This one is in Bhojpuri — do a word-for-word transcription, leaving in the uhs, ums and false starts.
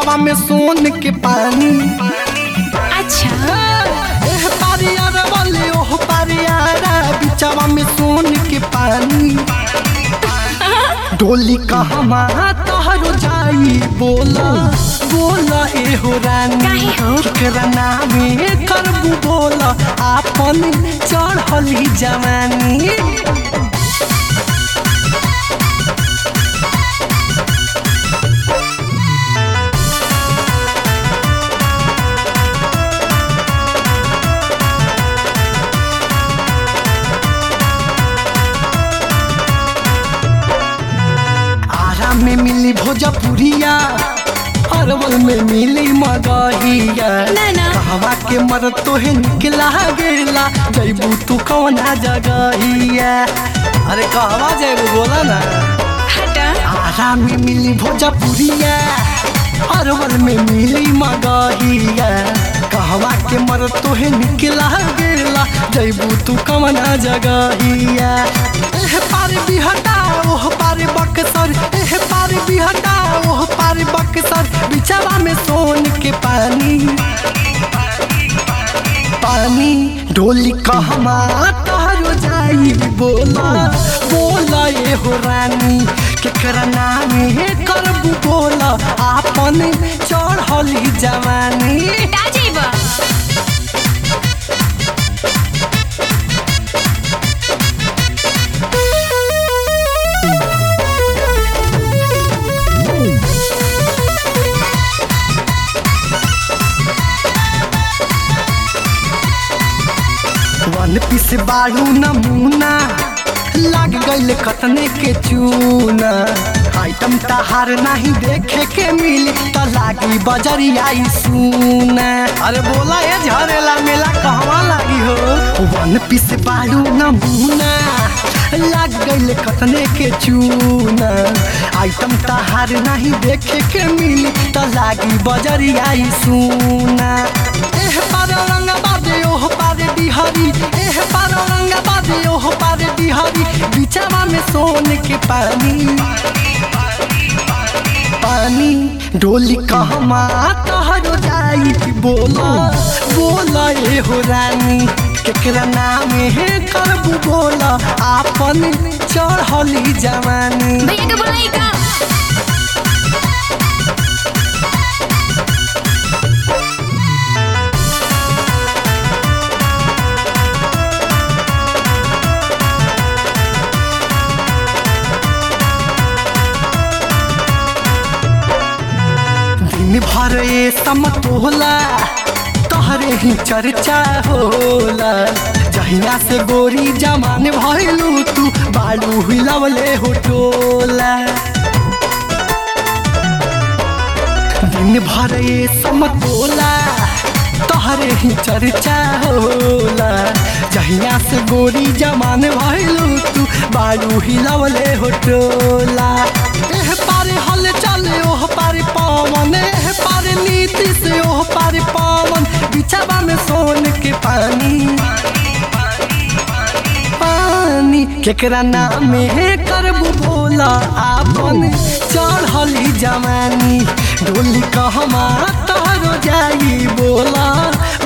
बिचवा में सोन के पानी। अच्छा एह पारियार वाले ओह पारियारा बिचवा में सोन के पानी। डोली कहमा तोहरो जाई बोला बोला एहो रानी। काहे हो? केकरा नामे करबू बोला आपन चढ़ली जवानी। में मिली भोजपुरिया अरवल में मिली मगहिया। ना ना कहवा के मर तोहे निकला गेला जैबू तू कौना जगहिया। अरे कहवा जैबू बोला ना। हटा आरा में मिली भोजपुरिया अरवल में मिली मगहिया। कहवा के मर तोहे निकला गेला जैबू तू कौना जगहिया। एह पार बिहटा ओह पार बक्सर एह पार बिहटा ओह पार बक्सर बिचवा में सोन के पानी। पानी डोली कहमा तोहरो जाई बोला बोला एहो रानी। केकरा नामे करबू बोला आपन चढ़ली जवानी। हटा जाइबा वन पीस बाड़ू नमूना लाग गइल कतने के चूना। आइटम तहार नहीं देखे के मिली त लागी बजरिया सुना। अरे बोला ये झरेला मेला कहवा लागी हो। वन पीस बाड़ू नमूना लाग गइल कतने के चूना। आइटम तहार नहीं देखे के मिली त लागी बजरिया सुना। एह पार रंग बादे ओह पारे बिहारी एह पार रंग बादे ओह पारे बिहारी बिचवा में सोन के पानी। पानी डोली कहमा तोहरो जाई बोला बोला एहो रानी। केकरा नामे करबू बोला आपन चढ़ली जवानी। भैया के बुलाई का दिन भर ये समतोला तोहरे ही चर्चा होला। जहिया से गोरी जमान भइलू तू बालू हिलवले हो टोला। दिन भर ये समतोला तोहरे ही चर्चा होला। जहिया से गोरी जमान भइलू तू बालू हिलवले हो टोला। एह पारे हल चले ओह पारे पवन एह पारे नीति से ओह पारे पवन बिचवा में सोन के पानी। पानी केकरा नामे करबू बोला आपन चढ़ली जवानी। डोली कहमा तोहरो जाई बोला